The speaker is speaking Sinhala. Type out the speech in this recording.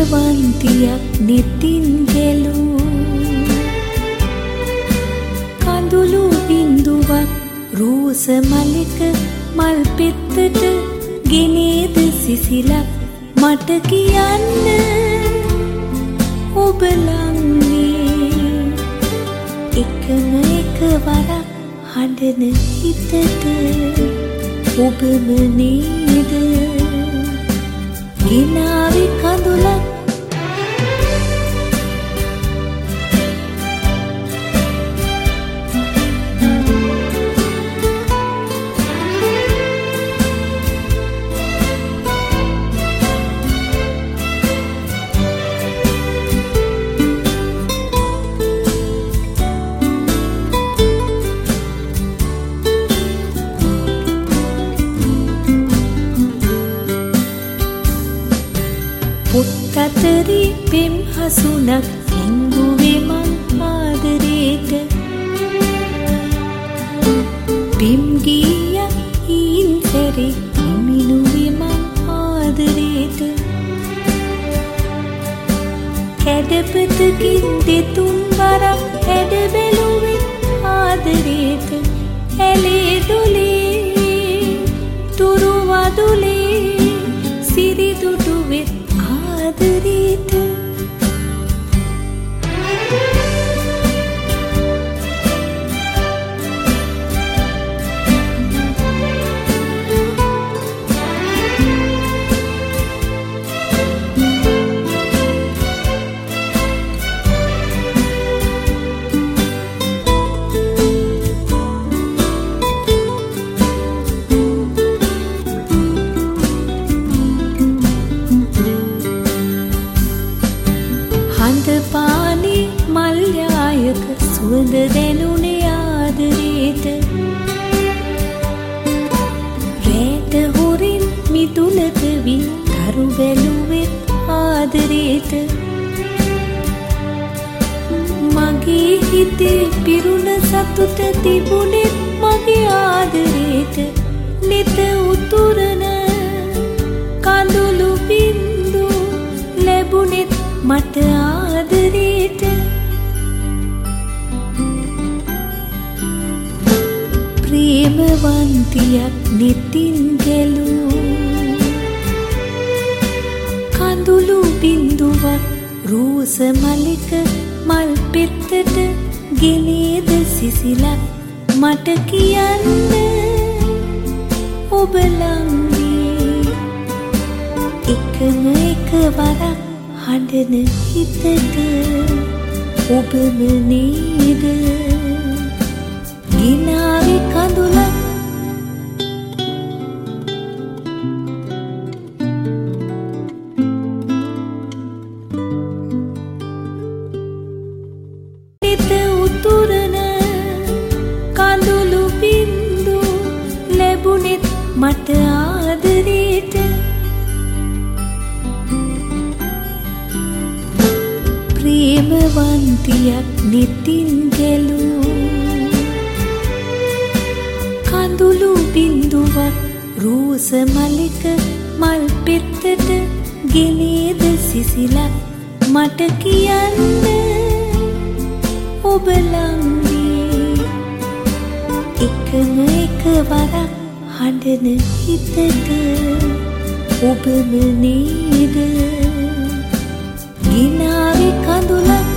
ප්‍රේමවන්තියක් නෙතින් ගැලූ කඳුළු බින්දුවක් රෝස මලක මල් පෙත්තට ගෙනේද සිසිලක් මට කියන්න ඔබ ළඟේ එකම එක වරක් හඬන හිතට ඔබම නේද ගෙනාවේ කඳුලක් පුත්තතරි පෙම් හසුනක් හිංගුවේ මං ආදරේට පිම් ගීයක් හීන් සැරේ හිමිනුවේ මං ආදරේට කැඩපතකින් දෙතුන් වරක් හැඩ බැලුවේ ආදරේට ඇලේ දොලේ තුරු වදුලේ සිරිදුටුවෙත් ආදරේට හඳපානේ මල්යායක සුවඳ දැනුනේ ආදරේට රැට හොරින් මිදුලක වී කරු බැලුවෙත් ආදරේට මගේ හිතේ පිරුණ සතුට තිබුණෙත් මගේ ආදරේට නිත උතුරන කඳුළු බින්දු ලැබුණෙත් මට ආදරේට ප්‍රේමවන්තියක් නෙතින් ගැලූ කඳුළු බින්දුවක් රෝස මලක මල් පෙත්තට ගෙනේද සිසිලක් මට කියන්න ඔබ ළඟේ එකම එක වරක් හඬන හිතට ඔබම නේද ගෙනාවේ කඳුලක් නිත උතුරන කඳුළු බින්දු ලැබුණෙත් මට ආදරේට ප්‍රේමවන්තියක් නෙතින් ගැලූ කඳුළු බින්දුවක් රෝස මලක මල් පෙත්තට ගෙනේද සිසිලක් මට කියන්න ඔබ ළඟේ එකම එක වරක් හඬන හිතට ඔබම නේද ගෙනාවේ කඳුලක්